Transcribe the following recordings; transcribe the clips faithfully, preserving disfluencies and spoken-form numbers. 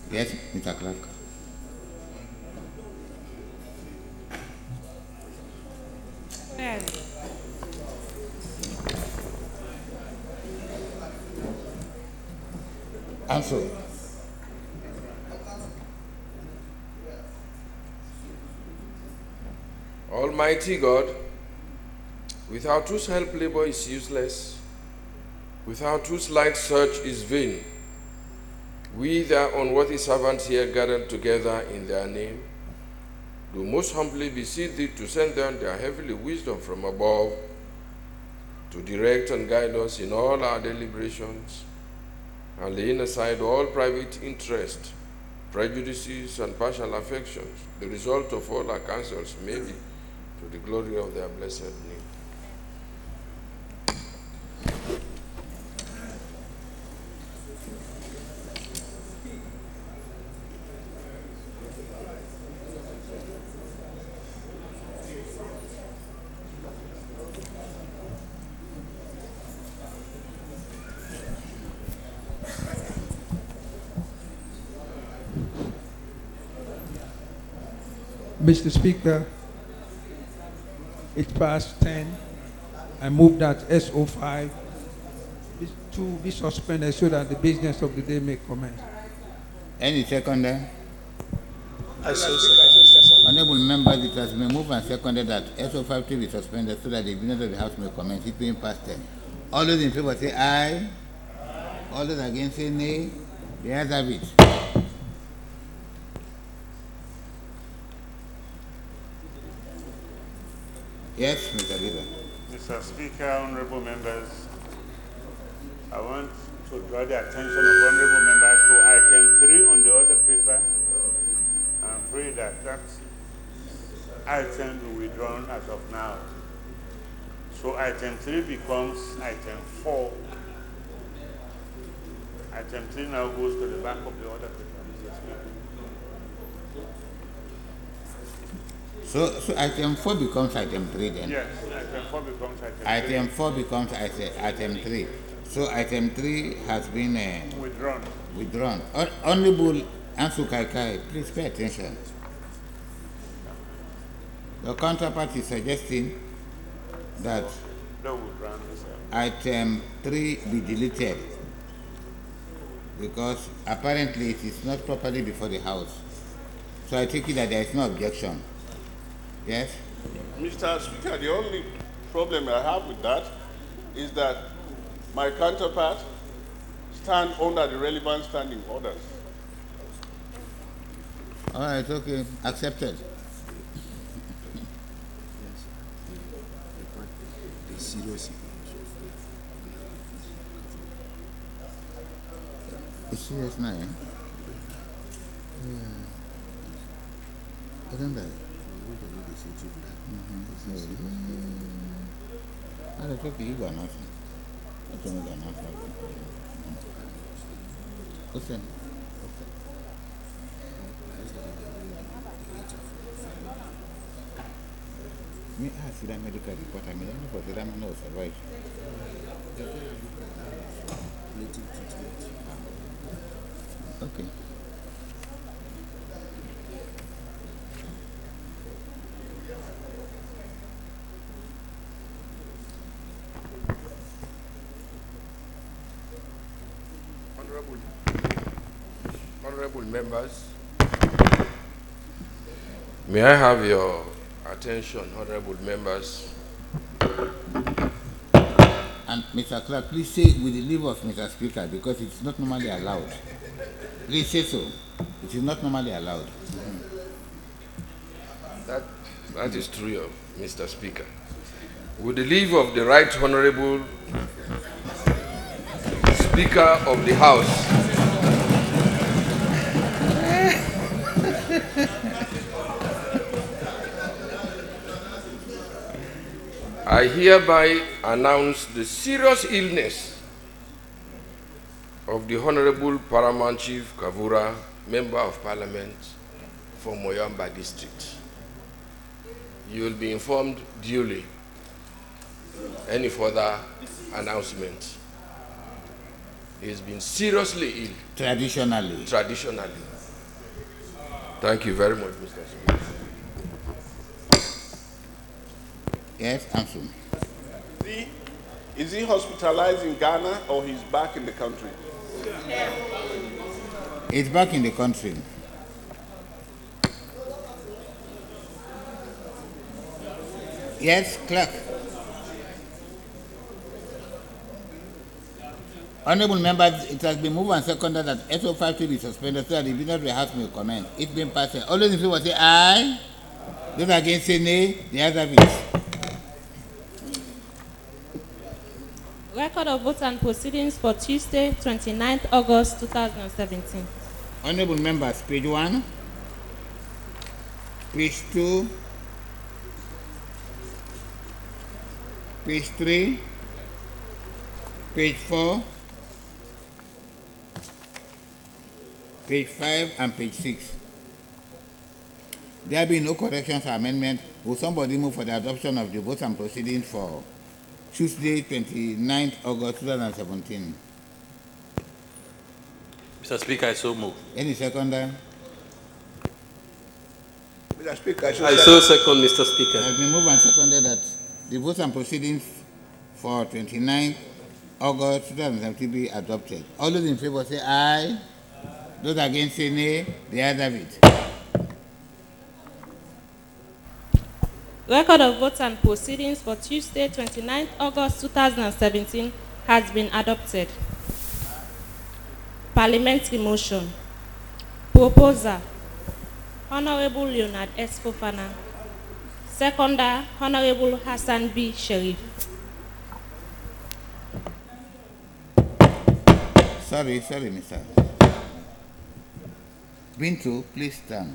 Yes, Mister Clark. Yes. Answer. Almighty God, without whose help labor is useless, without whose light search is vain, we, their unworthy servants here gathered together in their name, do most humbly beseech thee to send down their heavenly wisdom from above to direct and guide us in all our deliberations, and laying aside all private interest, prejudices, and partial affections, the result of all our counsels may be to the glory of their blessed name. Mister Speaker, it's past ten. I move that S O five is to be suspended so that the business of the day may commence. Any seconder? I so second. Honorable members, it has been moved and seconded that S O five to be suspended so that the business of the House may commence. It being past ten. All those in favor say aye. All those against say nay. The ayes have it. Yes, Mister Leader. Mister Speaker, honorable members, I want to draw the attention of honorable members to item three on the other paper and pray that that item will be withdrawn as of now. So item three becomes item four. Item three now goes to the back of the other paper, Mister Speaker. So, so item four becomes item three then? Yes, item four becomes item three. Item four becomes item, item three. So item three has been uh, Withdrawn. withdrawn. Hon- Honorable Ansu Kaikai, please pay attention. Your counterpart is suggesting that No withdrawn, sir. item three be deleted because apparently it is not properly before the House. So I take it that there is no objection. Yes? Mister Speaker, the only problem I have with that is that my counterpart stand under the relevant standing orders. All right, okay, accepted. It's serious now, eh? Yeah. I don't know. I don't think you got nothing. I don't got nothing. Listen. Me ask that medical report. I mean, I know for that man no survive. Okay. Honorable, honorable members, may I have your attention, honorable members? And Mister Clark, please say with the leave of Mister Speaker because it's not normally allowed. Please say so. It is not normally allowed. That, that is true, Mister Speaker. With the leave of the Right Honorable Speaker of the House, I hereby announce the serious illness of the Honorable Paramount Chief Kavura, Member of Parliament for Moyamba District. You will be informed duly. Any further announcement? He's been seriously ill. Traditionally. Traditionally. Thank you very much, Mister Speaker. Yes, answer. Is he, is he hospitalized in Ghana or he's back in the country? He's back in the country. Yes, clerk. Honorable members, it has been moved and seconded that S O five to be suspended so that the business of the House may comment. It's been passed. All those in favor say aye. Those against say nay. The ayes have it. Record of votes and proceedings for Tuesday, twenty-ninth August two thousand seventeen. Honorable members, page one, page two, page three, page four, page five, and page six. There being no corrections or amendments, will somebody move for the adoption of the votes and proceedings for Tuesday, twenty-ninth August two thousand seventeen? Mister Speaker, I so move. Any seconder? Mister Speaker, I so I so second, Mister Speaker. It has been moved and seconded that the votes and proceedings for twenty-ninth August two thousand seventeen be adopted. All those in favor say aye. Those against say nay. The ayes have it. Record of votes and proceedings for Tuesday, twenty-ninth August two thousand seventeen has been adopted. Parliamentary motion. Proposer, Honorable Leonard S. Fofana. Seconder, Honorable Hassan B. Sharif. Sorry, sorry, Mister Bintu, please stand.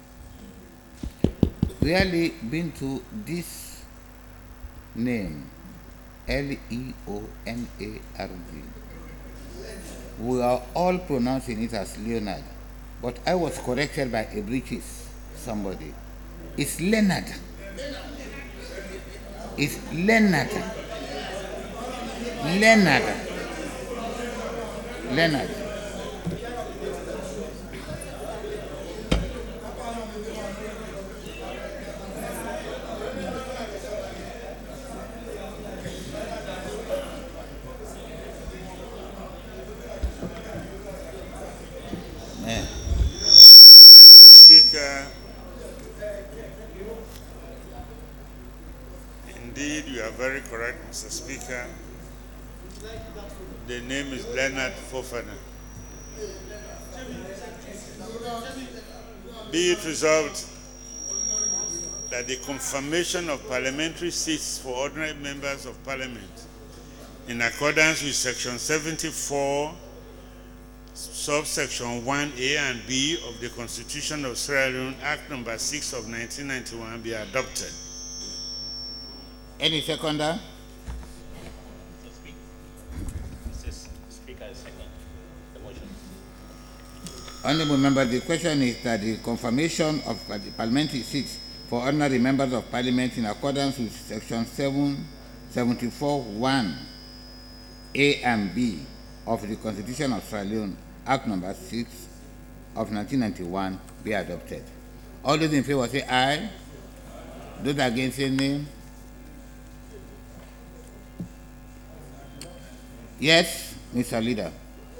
Really, Bintu, this name, L E O N A R D, we are all pronouncing it as Leonard, but I was corrected by a British somebody. It's Leonard. It's Leonard. Leonard. Leonard. Mister Speaker, indeed you are very correct, Mister Speaker. The name is Leonard Fofana. Be it resolved that the confirmation of parliamentary seats for ordinary members of parliament in accordance with section seventy-four subsection one A and B of the Constitution of Sierra Leone, Act number six of nineteen ninety-one, be adopted. Any seconder? Mister Speaker, I second the motion. Honorable member, the question is that the confirmation of the parliamentary seats for ordinary members of parliament in accordance with section seven seventy-four one A and B of the Constitution of Sierra Leone, Act number six of nineteen ninety-one, be adopted. All those in favor say aye. Those against say nay. Yes, Mister Leader.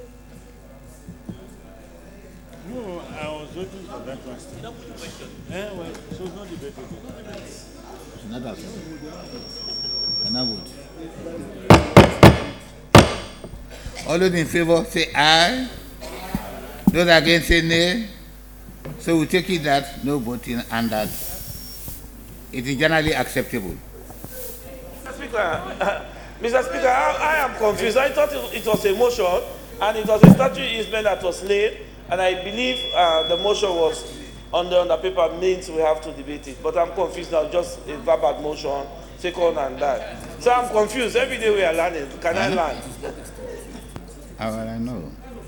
No, I was waiting for that one. You don't put the question. Eh, well, so it's not debated. It's not that. And I vote. All those in favor say aye. Those against say nay. So we take it that no voting and that it is generally acceptable. Mister Speaker, uh, Mister Speaker, I, I am confused. I thought it, it was a motion and it was a statute easement that was laid, and I believe uh, the motion was on the, on the paper means we have to debate it. But I'm confused now, just a verbal motion, second and that. So I'm confused. Every day we are learning. Can I learn? How will I know?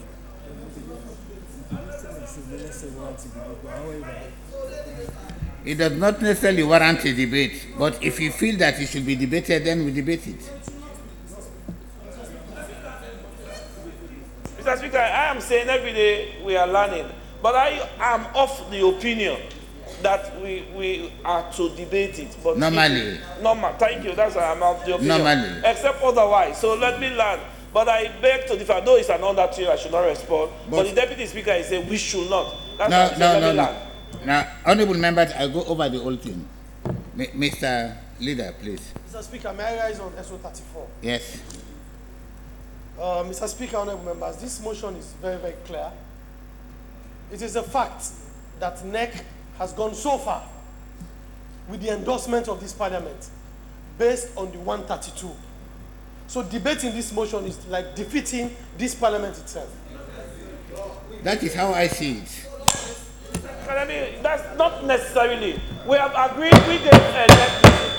It does not necessarily warrant a debate, but if you feel that it should be debated, then we debate it. Mister Speaker, I am saying every day we are learning, but I am of the opinion that we, we are to debate it. But Normally. Normal. Thank you. That's why I'm of the opinion. Normally. Except otherwise. So let me learn. But I beg to differ. Though it's another thing, I should not respond. But, but the Deputy Speaker is saying we should not. That's no, why no, no, no, no. Now, honourable members, I go over the whole thing. M Mister Leader, please. Mister Speaker, may I rise on S O thirty-four? Yes. Uh, Mister Speaker, honourable members, this motion is very, very clear. It is a fact that N E C has gone so far with the endorsement of this parliament based on the one thirty-two. So debating this motion is like defeating this parliament itself. That is how I see it. I mean, that's not necessarily. We have agreed with the elected.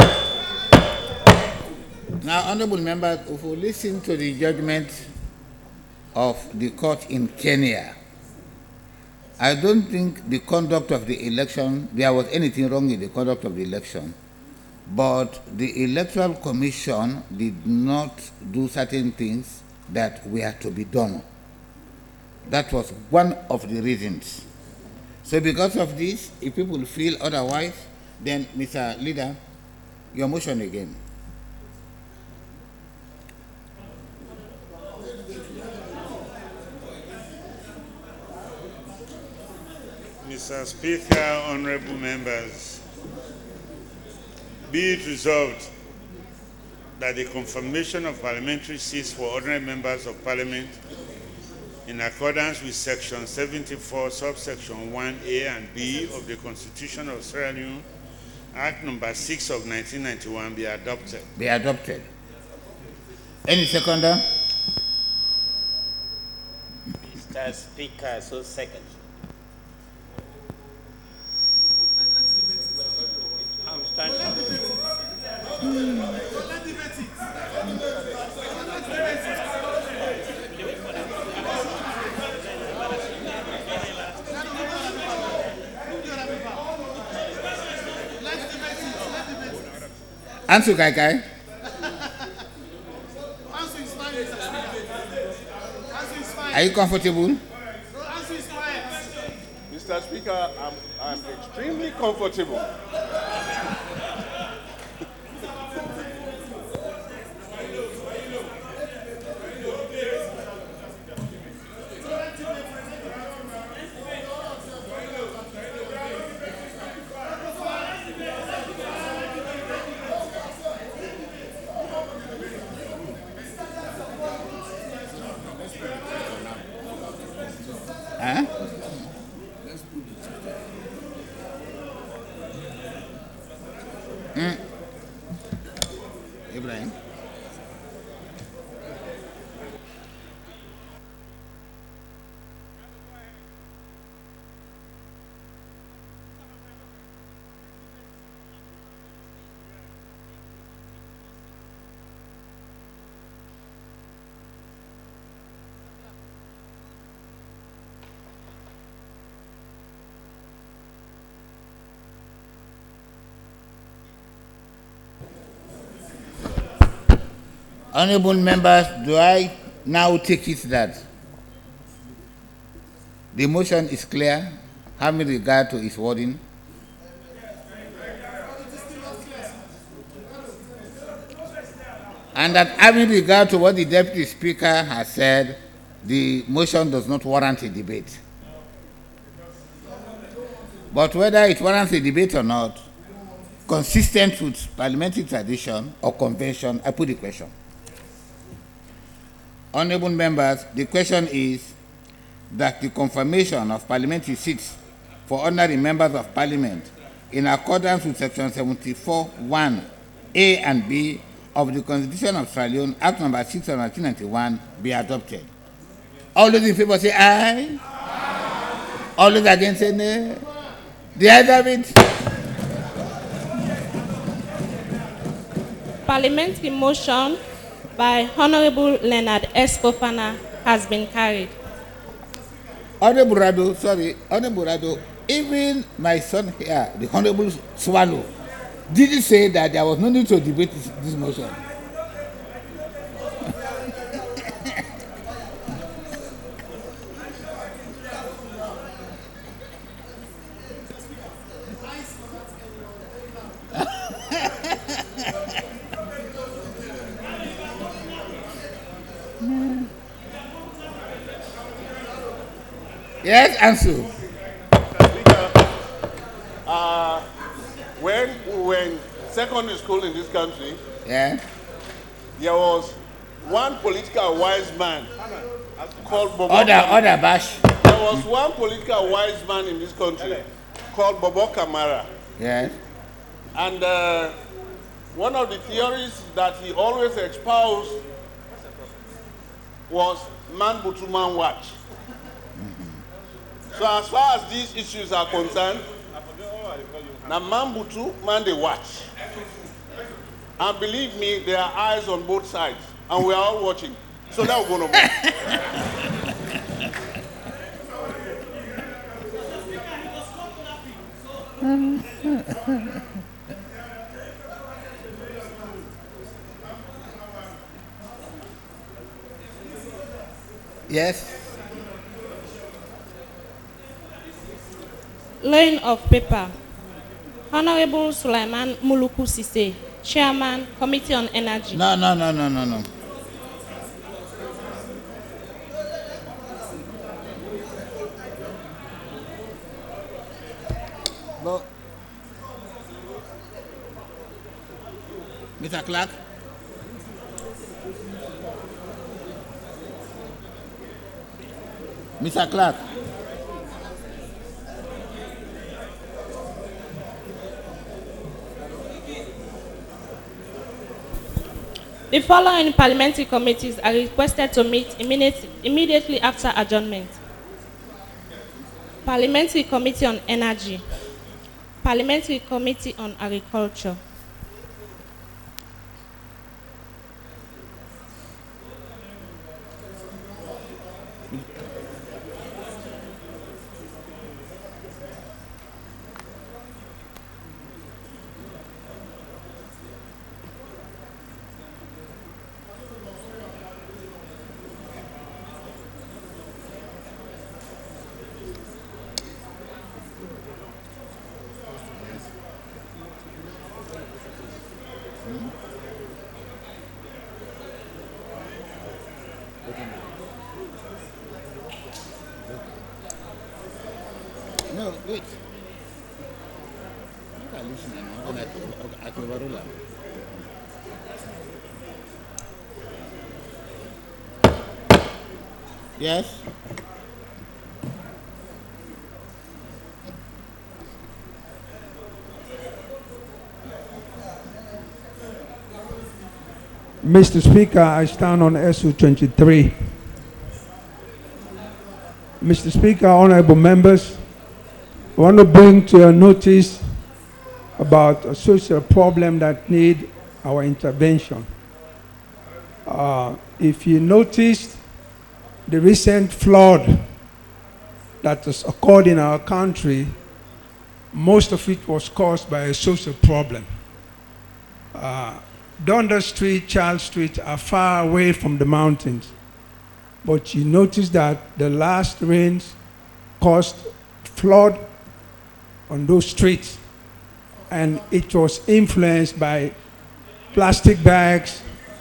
Now, honourable members, if we listen to the judgment of the court in Kenya, I don't think the conduct of the election, there was anything wrong in the conduct of the election, but the Electoral Commission did not do certain things that were to be done. That was one of the reasons. So because of this, if people feel otherwise, then, Mister Leader, your motion again. Mister Speaker, honorable members, be it resolved that the confirmation of parliamentary seats for ordinary members of parliament in accordance with section seventy-four, subsection one A and B of the Constitution of Sierra Leone, Act number six of nineteen ninety-one, be adopted. Be adopted. Any seconder? Mister Speaker, so second. I'm standing. Ansu Kai Kai. Are you comfortable? Mister Speaker, I'm, I'm extremely comfortable. Huh? Mm. Ibrahim. Honourable members, do I now take it that the motion is clear, having regard to its wording? And that having regard to what the Deputy Speaker has said, the motion does not warrant a debate. But whether it warrants a debate or not, consistent with parliamentary tradition or convention, I put the question. Honourable members, the question is that the confirmation of parliamentary seats for ordinary members of parliament in accordance with section seventy-four one A and B of the Constitution of Sierra Leone, Act number six of nineteen ninety-one, be adopted. All those in favour say aye. Aye. All those against say nay. The ayes have it. Parliamentary motion by Honorable Leonard S. Fofana has been carried. Honorable Rado, sorry, Honorable Rado, even my son here, the Honorable Swallow, did he say that there was no need to debate this, this motion? Yes, Ansu. Uh, when we were in secondary school in this country, Yeah. there was one political wise man called Bobo. Order, Kam- order, Bash. There was one political wise man in this country called Bobo Kamara. Yes. And uh, one of the theories that he always espoused was man butu man watch. So as far as these issues are concerned, now man butu, man they watch. And believe me, there are eyes on both sides. And we are all watching. So that we're going to Yes. Laying of paper. Honorable Sulaiman Muluku Sise, Chairman, Committee on Energy. No, no, no, no, no, no. But, Mister Clark? Mister Clark? The following parliamentary committees are requested to meet immediate, immediately after adjournment. Parliamentary Committee on Energy. Parliamentary Committee on Agriculture. No, wait. Look at listening now. Then I can overrule her. Yes. Mister Speaker, I stand on S U twenty-three. Mister Speaker, honorable members, I want to bring to your notice about a social problem that need our intervention. Uh, if you noticed the recent flood that has occurred in our country, most of it was caused by a social problem. Uh, Dundas Street, Charles Street are far away from the mountains. But you notice that the last rains caused flood on those streets. And it was influenced by plastic bags,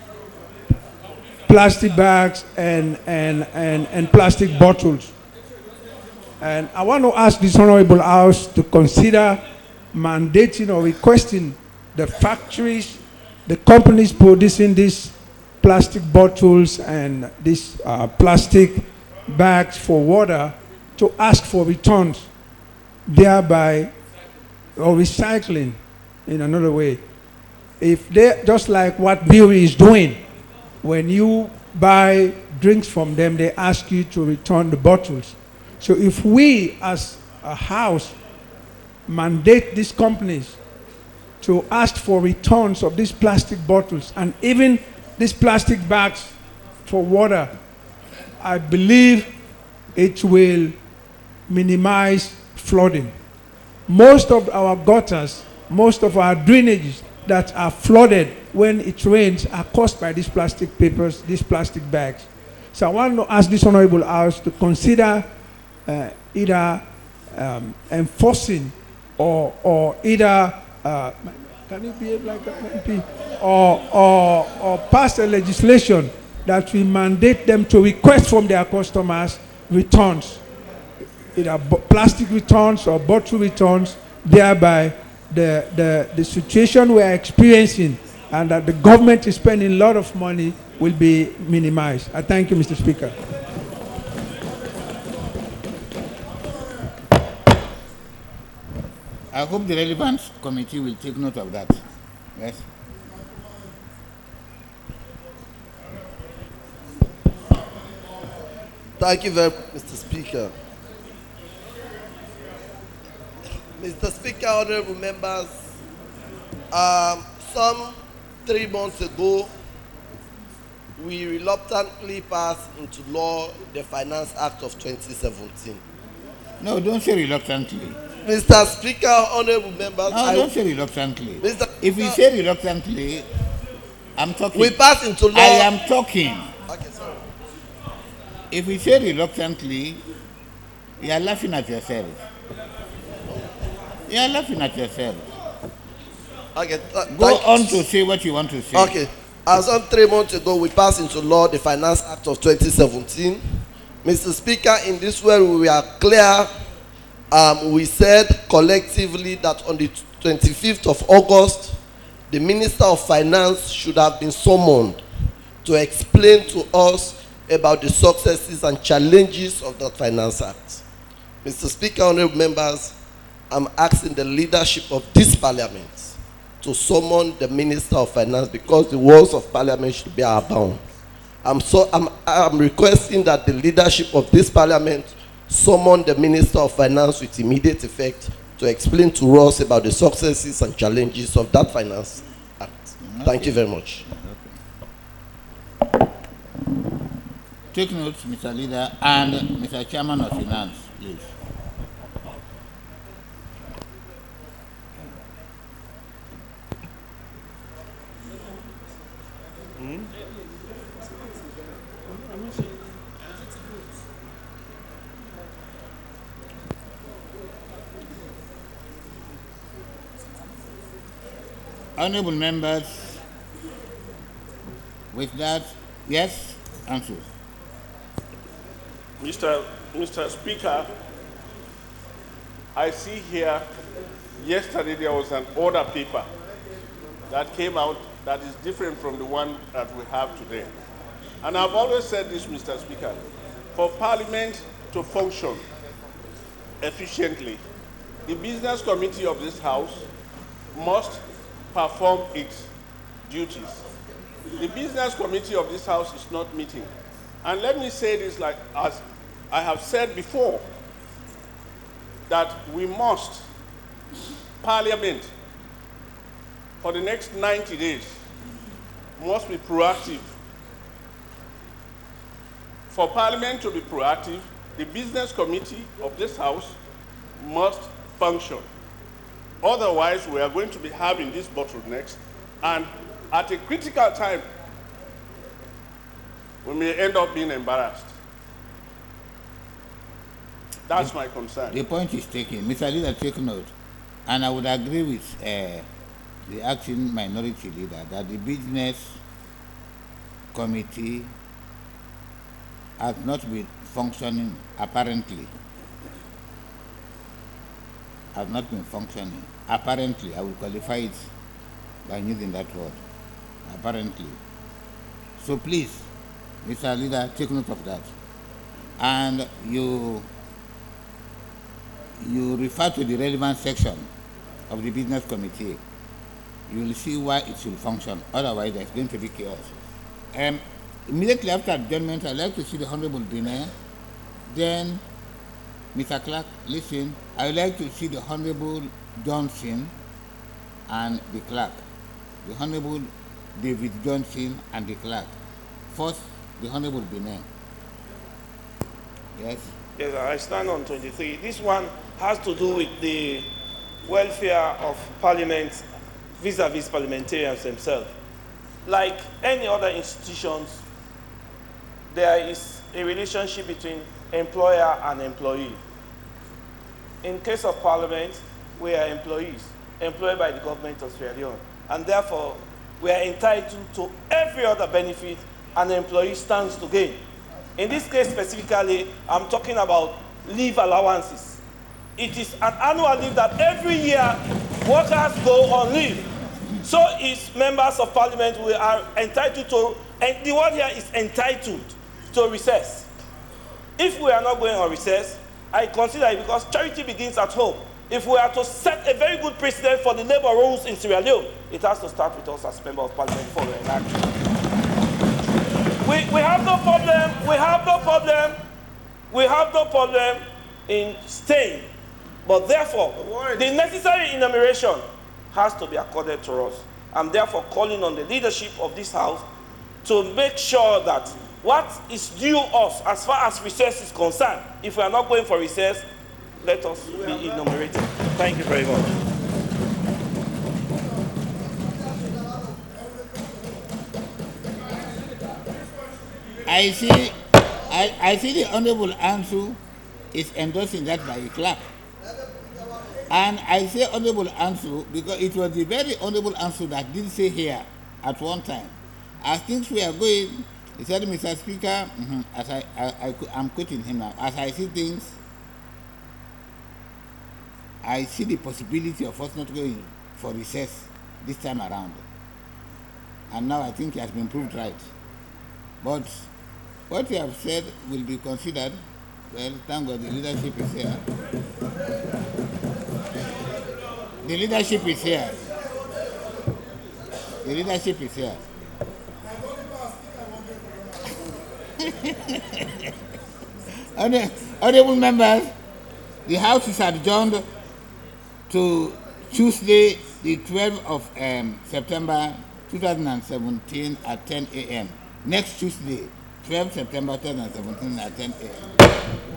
plastic bags and, and, and, and plastic bottles. And I want to ask this Honorable House to consider mandating or requesting the factories, the companies producing these plastic bottles and these uh, plastic bags for water to ask for returns, thereby, or recycling in another way. If they, just like what Brewery is doing, when you buy drinks from them, they ask you to return the bottles. So if we as a house mandate these companies to ask for returns of these plastic bottles and even these plastic bags for water, I believe it will minimize flooding. Most of our gutters, most of our drainages that are flooded when it rains are caused by these plastic papers, these plastic bags. So I want to ask this Honorable House to consider uh, either um, enforcing or, or either Uh, can you behave like an M P? Or, or, or pass a legislation that will mandate them to request from their customers returns. either bo- plastic returns or bottle returns, thereby the, the, the situation we are experiencing and that the government is spending a lot of money will be minimized. I thank you, Mister Speaker. I hope the relevant committee will take note of that. Yes. Thank you very much, Mister Speaker. Mister Speaker, honorable members, um, some three months ago, we reluctantly passed into law the Finance Act of twenty seventeen. No, don't say reluctantly. Mister Speaker, honorable members, No, I, don't say reluctantly. Mister If you say reluctantly, I'm talking. we passed into law. I am talking. Okay, sorry. If you say reluctantly, you are laughing at yourself. You are laughing at yourself. Okay, th- Go thank- on to say what you want to say. Okay. As of three months ago, we passed into law the Finance Act of twenty seventeen. Mister Speaker, in this way we are clear. Um, we said collectively that on the twenty-fifth of August, the Minister of Finance should have been summoned to explain to us about the successes and challenges of the Finance Act. Mister Speaker, honorable members, I'm asking the leadership of this Parliament to summon the Minister of Finance because the walls of Parliament should be our bound. I'm, so, I'm, I'm requesting that the leadership of this Parliament summon the Minister of Finance with immediate effect to explain to us about the successes and challenges of that Finance Act. Okay. Thank you very much. Okay. Take note, Mister Leader and Mister Chairman of Finance, please. Honorable members, with that, yes, answer. Mister Mister Speaker, I see here, yesterday there was an order paper that came out that is different from the one that we have today. And I've always said this, Mister Speaker, for Parliament to function efficiently, the Business Committee of this House must perform its duties. The Business Committee of this House is not meeting. And let me say this, like as I have said before, that we must, Parliament, for the next ninety days, must be proactive. For Parliament to be proactive, the Business Committee of this House must function. Otherwise, we are going to be having these bottlenecks, and at a critical time, we may end up being embarrassed. That's the, my concern. The point is taken. Mister Leader, take note. And I would agree with uh, the acting minority leader that the Business Committee has not been functioning, apparently. Has not been functioning. Apparently, I will qualify it by using that word. Apparently. So please, Mister Leader, take note of that. And you you refer to the relevant section of the Business Committee. You will see why it should function. Otherwise, there's going to be chaos. Um, immediately after adjournment, I'd like to see the Honorable Bine. Then, Mister Clark, listen, I would like to see the Honorable Johnson and the clerk. The Honorable David Johnson and the clerk. First, the Honorable Bine. Yes? Yes, I stand on twenty-three. This one has to do with the welfare of Parliament vis-a-vis parliamentarians themselves. Like any other institutions, there is a relationship between employer and employee. In case of Parliament, we are employees, employed by the government of Sierra Leone, and therefore we are entitled to every other benefit an employee stands to gain. In this case specifically, I'm talking about leave allowances. It is an annual leave that every year workers go on leave. So is members of parliament, we are entitled to, and the word here is entitled to recess. If we are not going on recess, I consider it because charity begins at home. If we are to set a very good precedent for the labor rules in Sierra Leone, it has to start with us as members of parliament before we enact. We, we have no problem, we have no problem, we have no problem in staying. But therefore, the necessary enumeration has to be accorded to us. I'm therefore calling on the leadership of this house to make sure that what is due us as far as recess is concerned, if we are not going for recess, let us be enumerated. Thank you very much. I see, I, I see the Honorable Ansu is endorsing that by a clap. And I say Honorable Ansu because it was the very Honorable Ansu that did say here at one time, as things we are going, he said, Mister Speaker, mm-hmm, as I, I, I, I'm quoting him now, as I see things, I see the possibility of us not going for recess this time around. And now I think he has been proved right. But what you have said will be considered. Well, thank God the leadership is here. The leadership is here. The leadership is here. Honorable members, the House is adjourned to Tuesday, the twelfth of um, September two thousand seventeen at ten a m Next Tuesday, twelfth September two thousand seventeen at ten a m